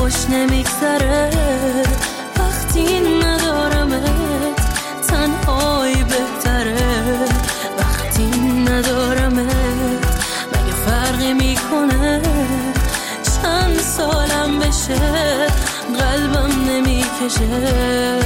خوش نمیگذره وقتی ندارمت، تنهایی بهتره وقتی ندارمت. مگه فرقی میکنه چند سالم بشه قلبم نمیکشه.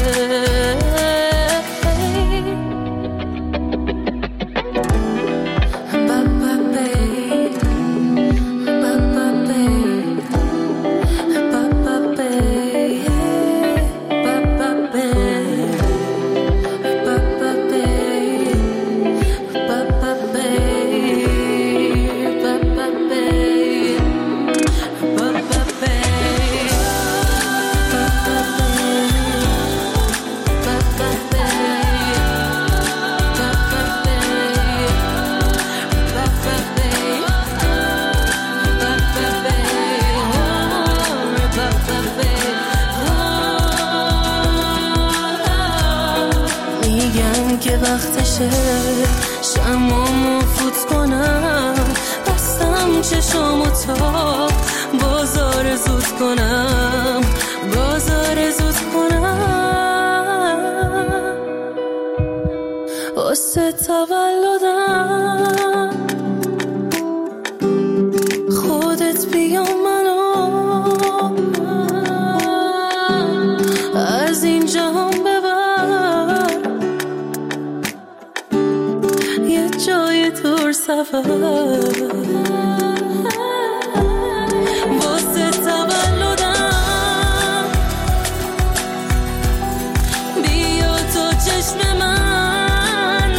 که وقتشه شمامو فوت کنم، بستم چشامو تا بازار زود کنم، بازار زود کنم. واسه تولدم خودت بیا منو از این جهان ببر، یه جای دور سفر. واسه تولدم بیا تو چشم من،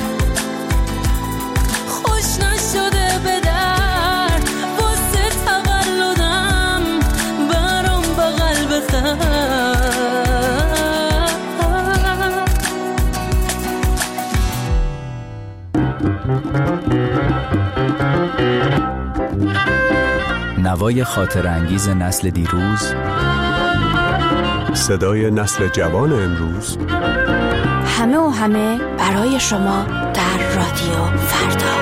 خوش نشده به در. واسه تولدم برام بغل بخر. نوای خاطر انگیز نسل دیروز، صدای نسل جوان امروز، همه و همه برای شما در رادیو فردا.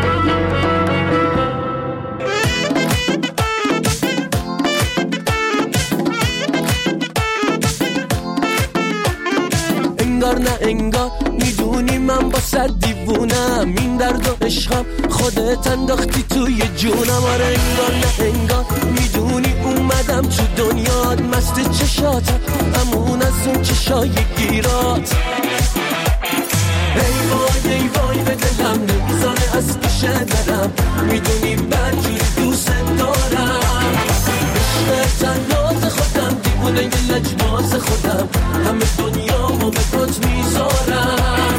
انگار نه انگار میدونی من با صد دیوونم، این درد و عشقم خودت انداختی توی جونم. آره انگار نه انگار میدونی اومدم تو دنیات، مست چشاتم همون از اون چشای گیرات. ای وای ای وای به دلم نمیزانه از پیش درم، میدونی بدجوری دوست دارم. عشق تنات خودم دیوونه یه لجباز خودم، همه دنیامو به پات میذارم.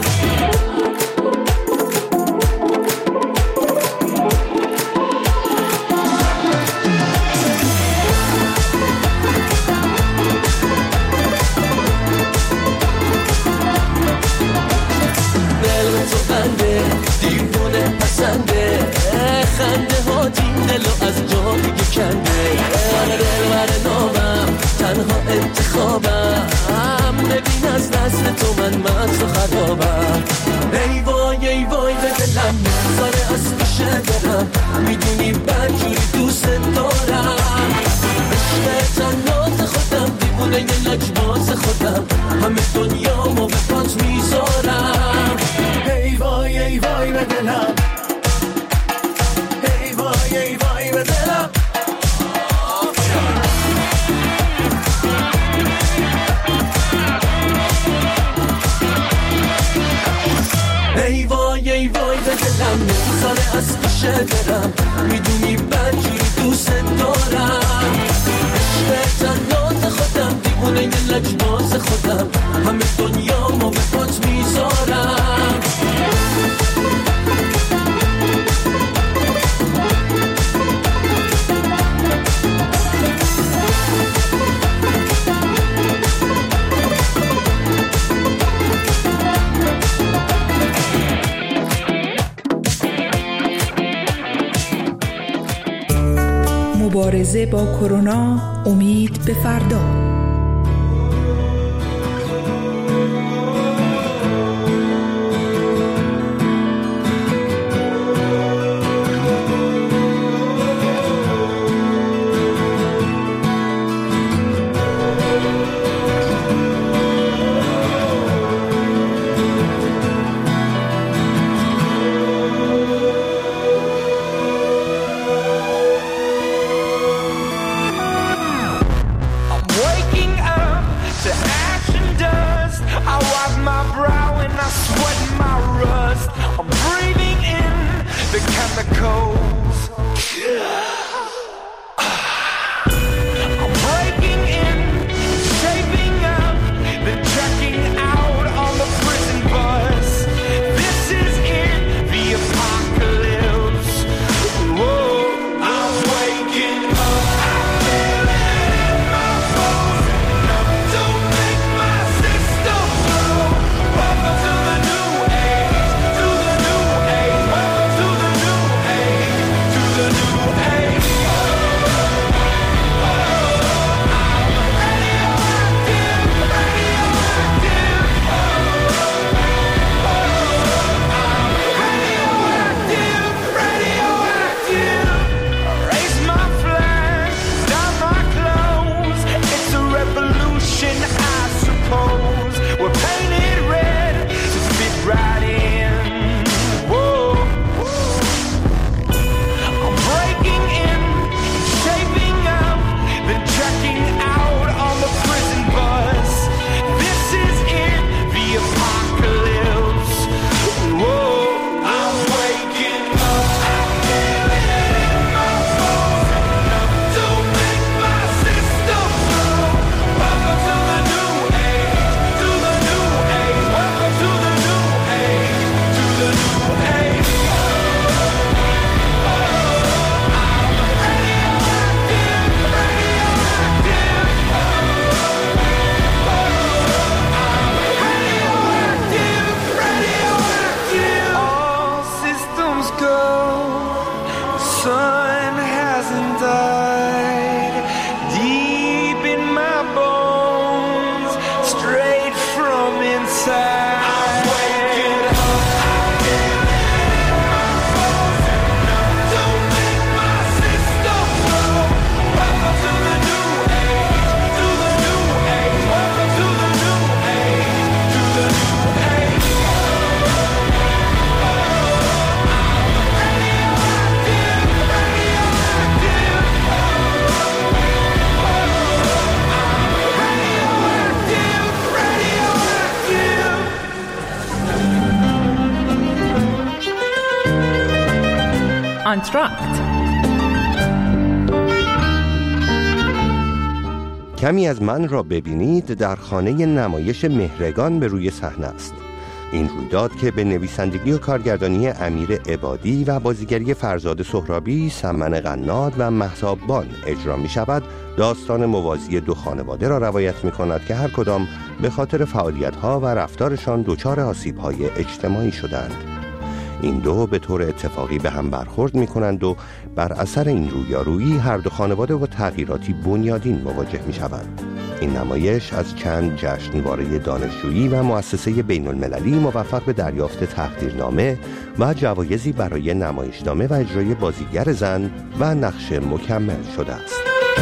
دیوونه پسنده خنده ها دین دلو از جا دیگه کنده. دلبر نامم تنها انتخابم، ببین از دست تو من مست و خرابم. ای وای ای وای به دلم نمیذاره از پیش برم، میدونی بدجوری دوست دارم. عشق تنات خودم دیوونه یه لجباز خودم، همه دنیامو به پات میذارم. ای وای ای وای به دلم، ای وای ای وای به دلم. ای وای ای وای به دلم نمیذاره از پیش برم، میدونی بدجوری دوست دارم. عشق تنات خودم دیوونه یه لجباز خودم، همه دنیامو به پات میذارم. مبارزه با کرونا، امید به فردا. آنتراکت. کمی از من را ببینید در خانه نمایش مهرگان به روی صحنه است. این رویداد که به نویسندگی و کارگردانی امیر عبادی و بازیگری فرزاد سهرابی، سمن قناد و مهتاب بان اجرا می شود، داستان موازی دو خانواده را روایت می کند که هر کدام به خاطر فعالیت‌ها و رفتارشان دچار آسیب‌های اجتماعی شدند. این دو به طور اتفاقی به هم برخورد می کنند و بر اثر این رویارویی هر دو خانواده با تغییراتی بنیادین مواجه می شوند. این نمایش از چند جشنواره دانشجویی و مؤسسه بین المللی موفق به دریافت تقدیرنامه و جوایزی برای نمایشنامه و اجرای بازیگر زن و نقش مکمل شده است.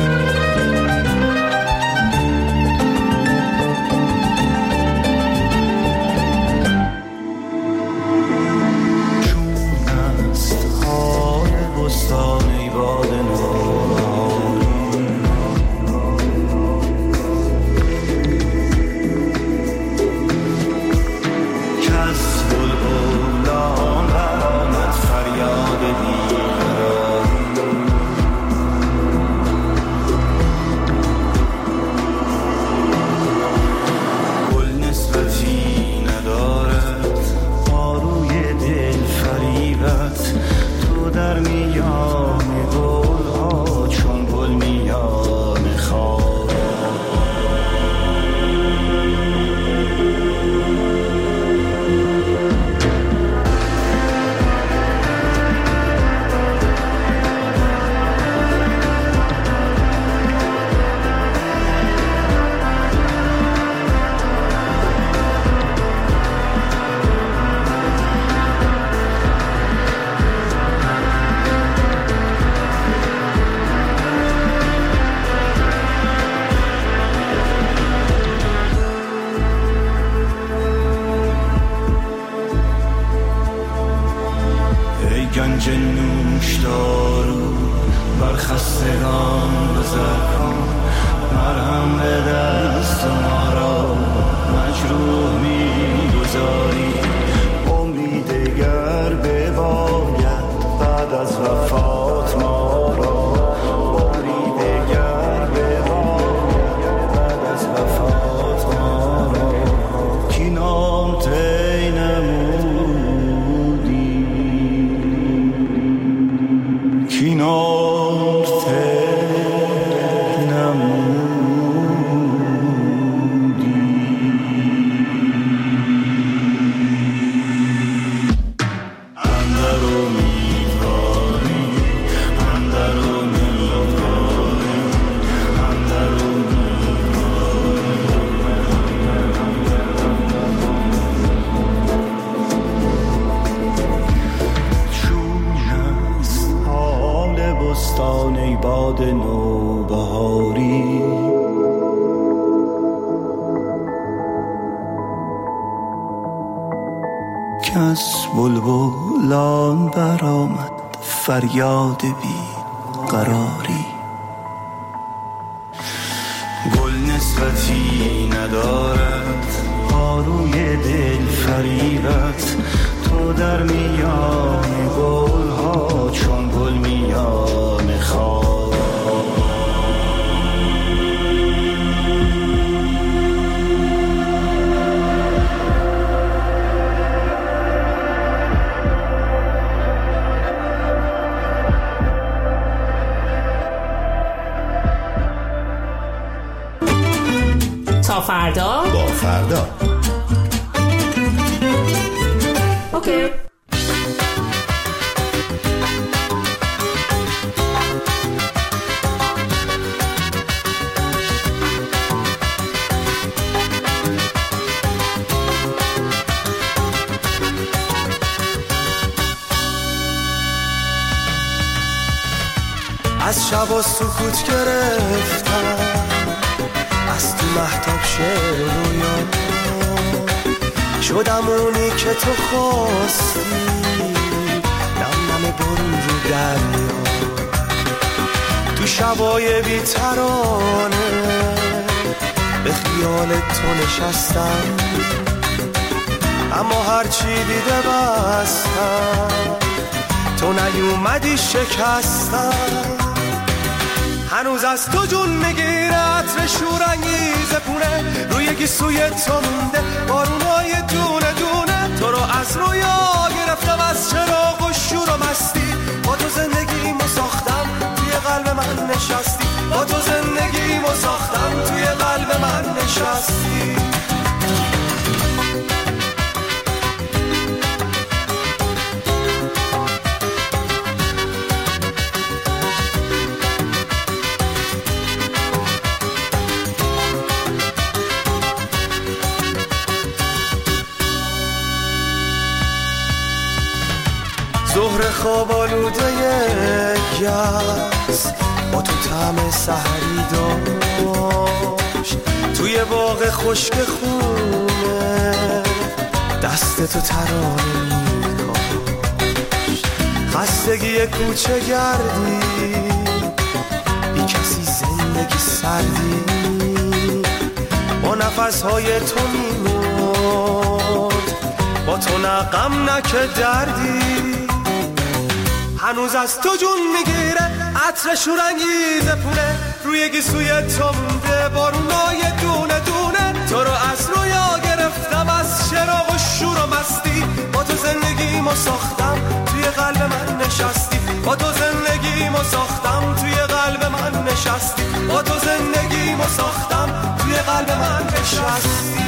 گنج نوش دارو بر خستگان بزر کن، مرهم به دست ما را مجروح می گذاری. امید گر بباید بعد از وفات ما را، امید گر بباید بعد از وفات ما را. کی نام تی نمودی، کی نام تی نمودی. اندر امیدواری، اندر امیدواری، اندر چون است حال بستان ای باد نوبهاری. کس بلبلان برآمد فریاد بی قراری. گل نسبتی ندارد آروی دل فریبت، تو در میان گل ها چون گل میان خار. تا فردا با فردا. اوکی. از شب سکوت گرفتم، از تو مهتاب شعر رویا شدم اونی که تو خواستی، نم نم برون رو دریا. تو شبای بی ترانه به خیال تو نشستم، اما هرچی دیده بستم تو نیومدی شکستم، هنوز از تو جون میگیره عطر شورانگیز پونه، روی گیسوی تو مونده بارونای دونه دونه. تو رو از رویا گرفتم از چراغ و شور و مستی، با تو زندگیمو ساختم توی قلب من نشستی، با تو زندگیمو ساختم توی قلب من نشستی. ظهر خواب آلوده گس با تو طعم سحری داشت، توی باغ خشک خونه دست تو ترانه میکاشت. خستگی کوچه گردی بی کسی زندگی سردی، با نفسهای تو میمرد، با تو نه غم نه که دردی. هنوز از تو جون میگیره عطر شورانگیز پونه، روی گیسوی تو مونده بارونای دونه دونه. تو رو از رویا گرفتم از چراغ و شور و مستی، با تو زندگیمو ساختم توی قلب من نشستی، با تو زندگیمو ساختم توی قلب من نشستی، با تو زندگیمو ساختم توی قلب من نشستی.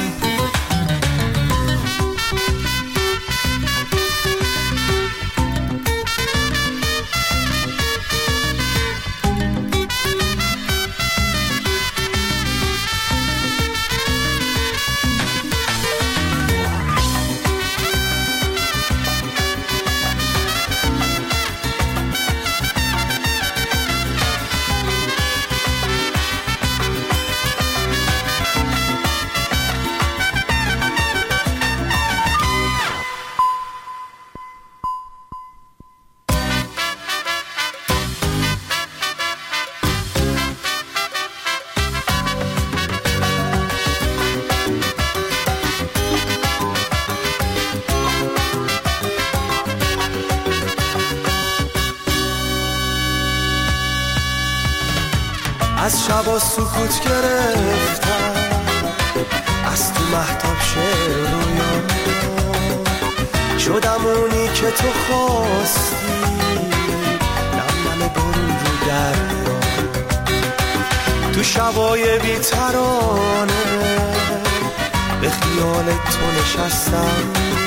از شبا سکوت گرفتم، از تو مهتاب شعر رویام شدم اونی که تو خواستی، نم نم برون رو دریا. تو شبای بی‌ترانه به خیال تو نشستم،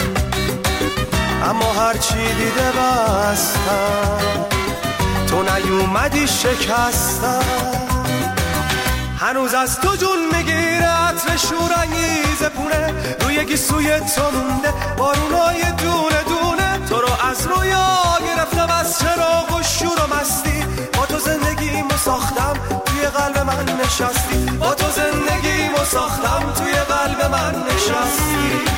اما هرچی دیده بستم، تو نیومدی شکستم. هنوز از تو جون میگیره عطر شورانگیز پونه، روی گیسوی تو مونده بارونای دونه دونه. تو رو از رویا گرفتم از چراغ و شور و مستی، با تو زندگیمو ساختم توی قلب من نشستی، با تو زندگیمو ساختم توی قلب من نشستی.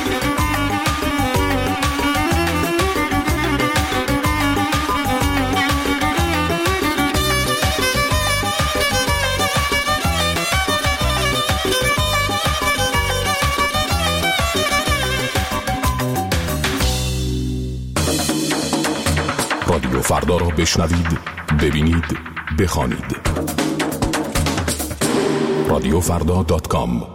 رادیو فردا را بشنوید، ببینید، بخوانید. رادیوفردا.com.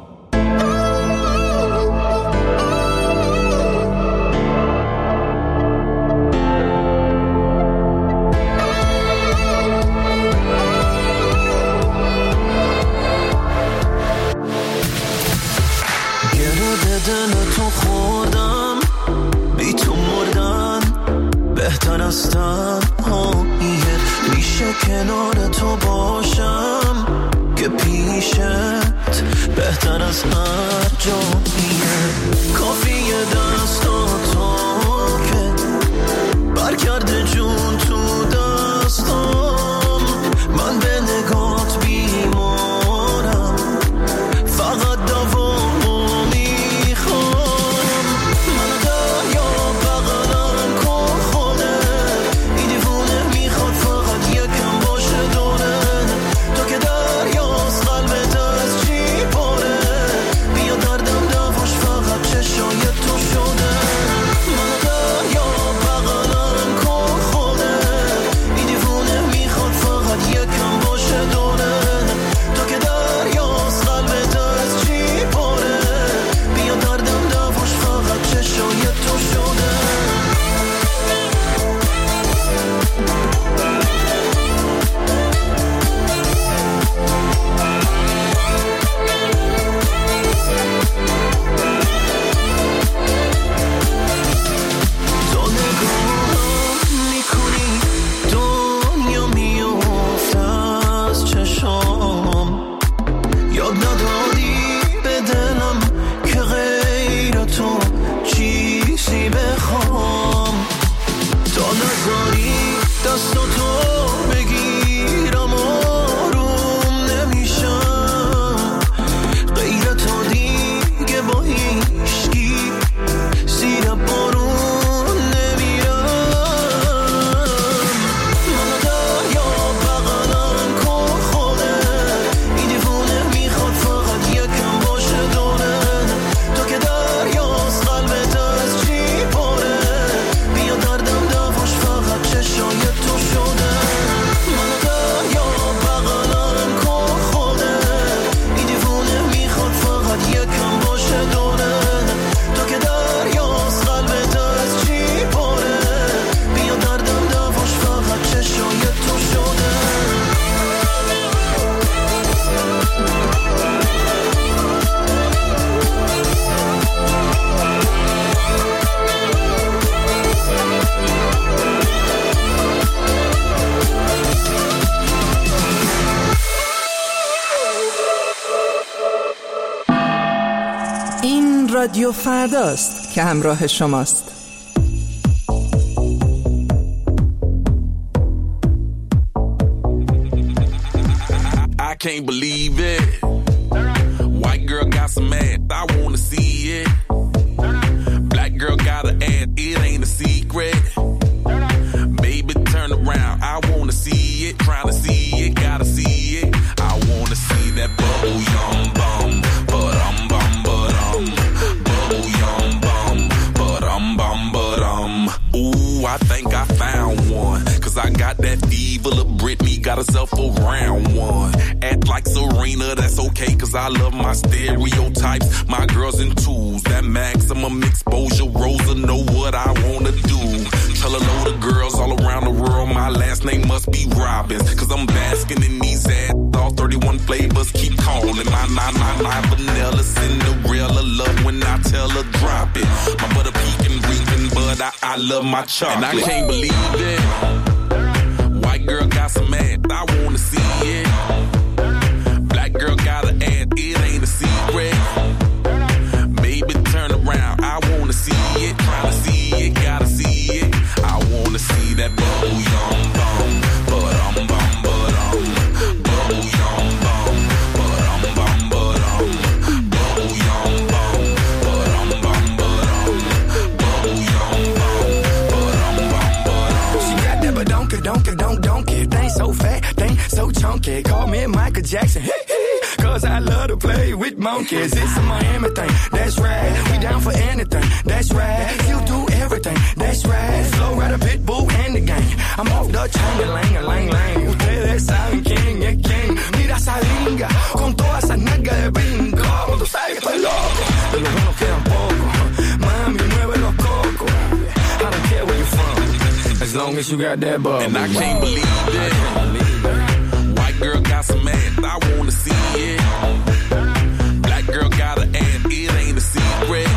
دل تو خوردم، بی تو مردن بهتر از تنهاییه. میشه کنار تو باشم که پیشت بهتر از هر جاییه. کافیه دستاتو که برگرده جون تو دستام، من به نگات بیمارم، فقط دوامو میخوام. من دریا بغلم کن خودت، این دیوونه میخواد فقط یکم باشه دوره. تو که دریاست قلبت از چی پاره، بیا دردم دواش فقط چشای تو شده. من دریا بغلم کن رادیو فرداست که همراه شماست. I can't believe it. White girl got some ass, I wanna see it. Black girl got an ass, it ain't a secret. Baby, turn around, I wanna see it. Trying to see it, gotta see it. I wanna see that bubble yum bum, but bum, bubble yum bum, but bum. Ooh, I think I found one, 'cause I got that fever of Britney, got herself a round one. Act like Serena, that's okay, 'cause I love my stereotypes. My girls in twos, that maximum exposure. Rosa know what I wanna do. Tell a load of girls all around the world my last name must be Robbins, 'cause I'm basking in these ads. All 31 flavors keep calling. My vanilla Cinderella love when I tell her drop it. My butter pecan reeking, but I love my chocolate. And I can't believe it. White girl got some ass, I wanna see it. Black girl got an ass, it ain't a secret. Baby, turn around, I wanna see it. Trying to see it, gotta see it. I wanna see that bubble yum bum, but bum, bubble yum bum, but bum, bubble yum bum, but bum, bubble yum bum, but bum. She got that but don't it. Thing so fat, thing so chunky. Call me Michael Jackson, 'cause I love to play with monkeys. It's a Miami thing, that's right. We down for anything, that's right. You do everything, that's right. Flow Rider, Pitbull, and the gang. I'm off the chain, lang. Ustedes saben quién es quién. Mira esa linga, con toda esa nalga de brinco. Tú sabes que estoy loco, de los buenos quedan pocos. Mami, mueve los cocos. I don't care where you're from, as long as you got that bubble. And I can't believe it. White girl got some ass, I wanna see it. Black girl got an ass, it ain't a secret.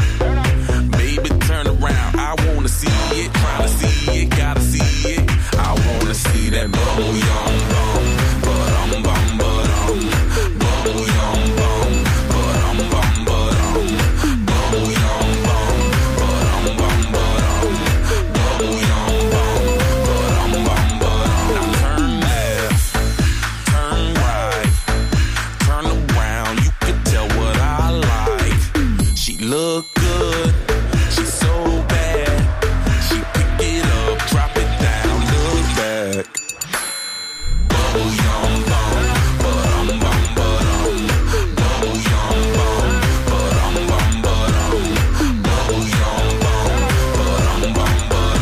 Baby, turn around, I wanna see it. Trying to see it, gotta see it. I wanna see that bubble yum bum, but bum, bubble yum bum, but bum, bubble yum bum, but bum, bubble yum bum, but bum. Now turn left, turn right, turn around. You can tell what I like. She look good, she's so bad. She pick it up, drop it down, look back. Bubble yum bum, but bum, bubble yum bum, but bum, bubble yum bum, but bum,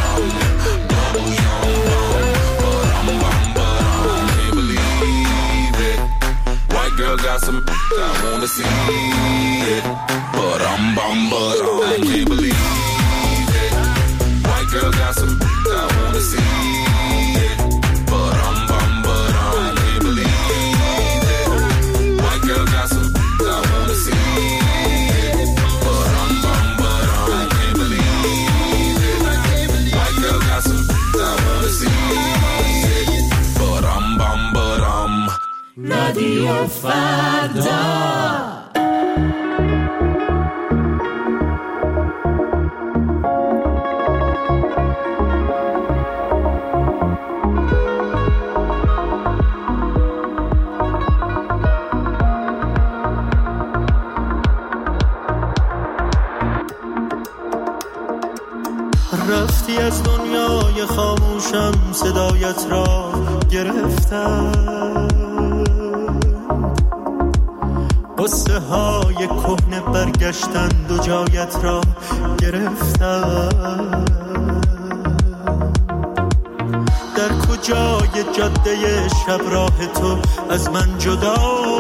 bubble yum bum, but bum. Can't believe it. White girl got some, I wanna see it, but I can't believe it. White girl got some, I wanna see it, but I can't believe it. White girl got some, I wanna see it, but I can't believe it. White girl got some, I wanna see it, but رادیو فردا. رفتی از دنیای خاموشم، صدایت را گرفتم، قصه های کهنه برگشتند و جایت را گرفتم. در کجای جاده شب راه تو از من جدا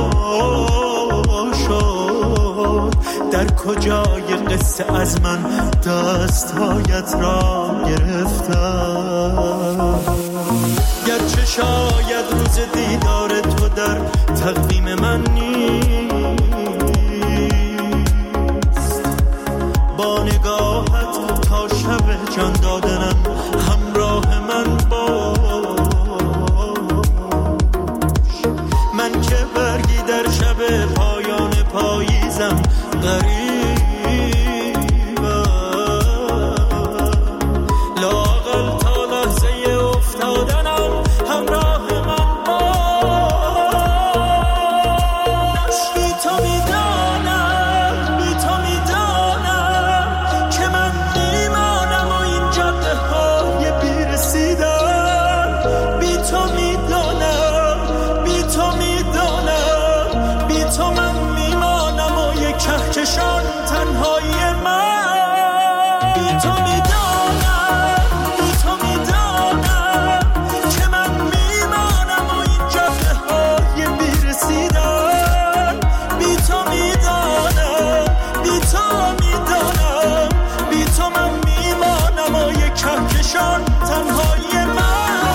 شد؟ در کجای قصه از من دستهایت را گرفتم؟ گرچه شاید روز دیدار تو در تقویم من نیست، با نگاهت تا شب جان دادنم همراه من باش. من که برگی در شب پایان پاییزم غریب تنهایی من. بی تو میدانم، بی تو میدانم که من میمانم و این جاده های بیرسیدن. بی تو میدانم، بی تو میدانم، بی تو من میمانم و یک کهکشان تنهایی من.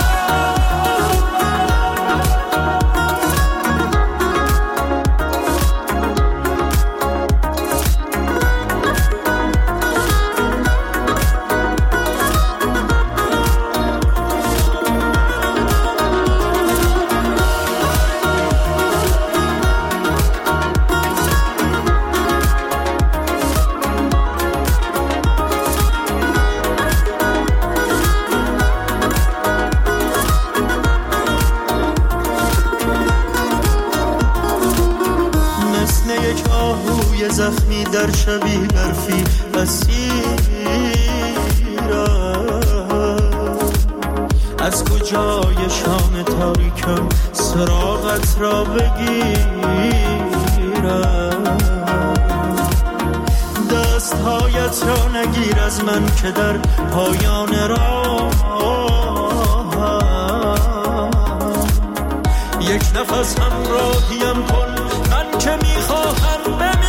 زخمی در شبی برفی اسیرم، از کجای شام تاریکم سراغت را بگیرم. دستهایت را نگیر از من که در پایان راه یک نفس همراهیم کن، من که میخواهم بمیرم.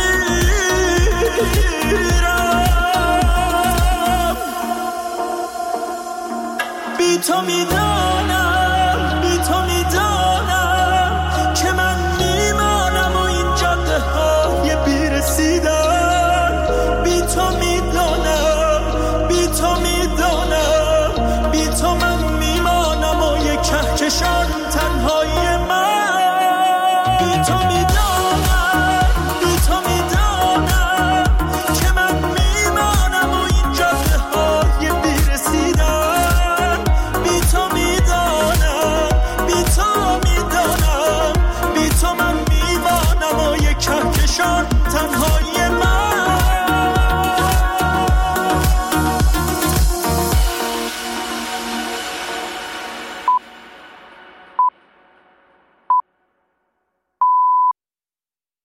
بی تو میدانم، بی تو میدانم که من میمانم و این جاده های بیرسیدن. بی تو میدانم، بی تو میدانم، بی تو من میمانم و یک کهکشان تنهایی من. بی تو میدانم، بی تو میدانم که من میمانم و این جاده های بیرسیدن. بی تو میدانم، بی تو میدانم، بی تو من میمانم و یک کهکشان تنهایی من.